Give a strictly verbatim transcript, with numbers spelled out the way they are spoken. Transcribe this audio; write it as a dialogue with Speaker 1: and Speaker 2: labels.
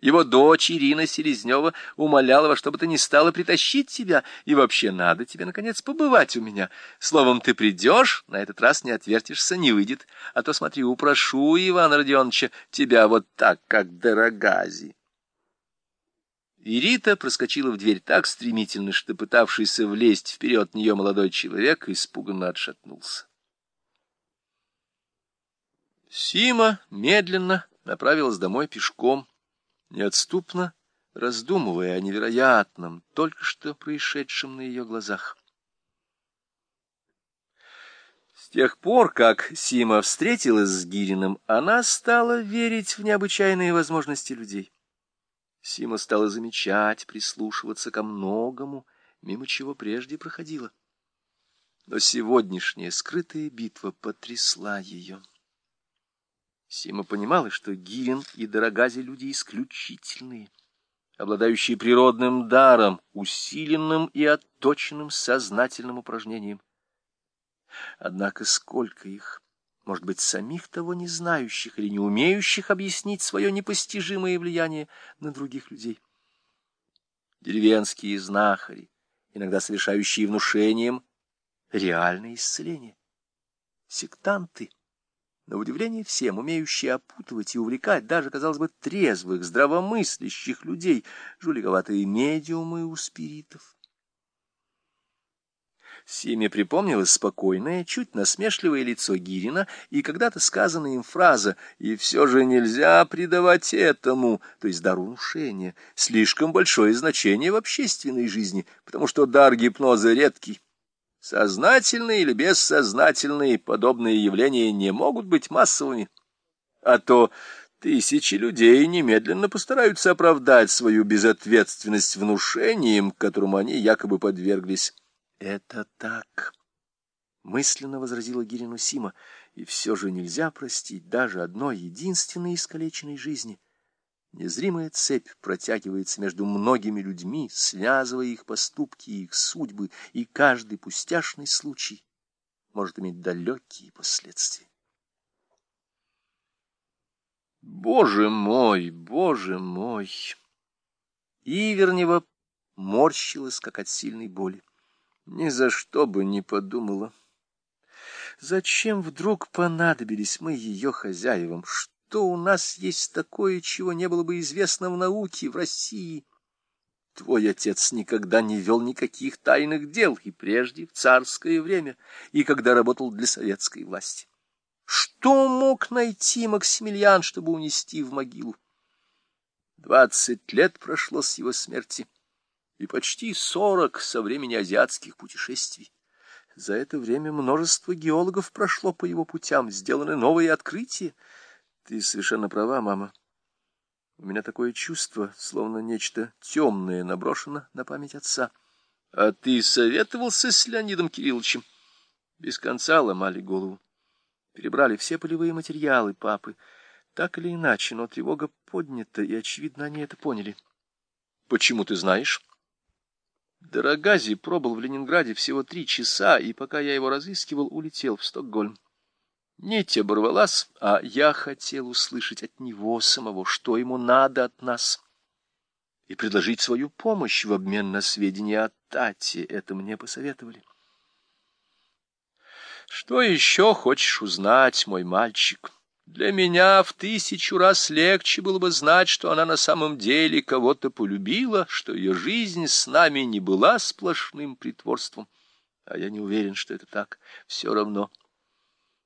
Speaker 1: Его дочь Ирина Селезнева умоляла во что бы то ни стало притащить тебя, и вообще надо тебе, наконец, побывать у меня. Словом, ты придешь, на этот раз не отвертишься, не выйдет, а то, смотри, упрошу Ивана Родионовича тебя вот так, как Дорогази. И Рита проскочила в дверь так стремительно, что пытавшийся влезть вперед нее молодой человек испуганно отшатнулся. Сима медленно направилась домой пешком, неотступно раздумывая о невероятном, только что происшедшем на ее глазах. С тех пор, как Сима встретилась с Гириным, она стала верить в необычайные возможности людей. Сима стала замечать, прислушиваться ко многому, мимо чего прежде проходила. Но сегодняшняя скрытая битва потрясла ее. Сима понимала, что Гирин и Дорогази люди исключительные, обладающие природным даром, усиленным и отточенным сознательным упражнением. Однако сколько их, может быть, самих того не знающих или не умеющих объяснить свое непостижимое влияние на других людей. Деревенские знахари, иногда совершающие внушением реальное исцеление. Сектанты, на удивление всем, умеющие опутывать и увлекать даже, казалось бы, трезвых, здравомыслящих людей, жуликоватые медиумы у спиритов. Симе припомнилось спокойное, чуть насмешливое лицо Гирина и когда-то сказанная им фраза «И все же нельзя придавать этому», то есть дару внушения, слишком большое значение в общественной жизни, потому что дар гипноза редкий. Сознательные или бессознательные подобные явления не могут быть массовыми, а то тысячи людей немедленно постараются оправдать свою безответственность внушением, которому они якобы подверглись. «Это так», — мысленно возразила Гирину Сима, — «и все же нельзя простить даже одной единственной искалеченной жизни. Незримая цепь протягивается между многими людьми, связывая их поступки и их судьбы, и каждый пустяшный случай может иметь далекие последствия». Боже мой, боже мой! Ивернева морщилась, как от сильной боли. Ни за что бы не подумала. Зачем вдруг понадобились мы ее хозяевам? Что у нас есть такое, чего не было бы известно в науке, в России? Твой отец никогда не вел никаких тайных дел, и прежде, в царское время, и когда работал для советской власти. Что мог найти Максимилиан, чтобы унести в могилу? Двадцать лет прошло с его смерти, и почти сорок со времени азиатских путешествий. За это время множество геологов прошло по его путям, сделаны новые открытия. Ты совершенно права, мама. У меня такое чувство, словно нечто темное наброшено на память отца. А ты советовался с Леонидом Кирилловичем? Без конца ломали голову. Перебрали все полевые материалы папы. Так или иначе, но тревога поднята, и, очевидно, они это поняли. Почему ты знаешь? Дорогази пробыл в Ленинграде всего три часа, и пока я его разыскивал, улетел в Стокгольм. Нить оборвалась, а я хотел услышать от него самого, что ему надо от нас, и предложить свою помощь в обмен на сведения о Тате. Это мне посоветовали. Что еще хочешь узнать, мой мальчик? Для меня в тысячу раз легче было бы знать, что она на самом деле кого-то полюбила, что ее жизнь с нами не была сплошным притворством. А я не уверен, что это так. Все равно.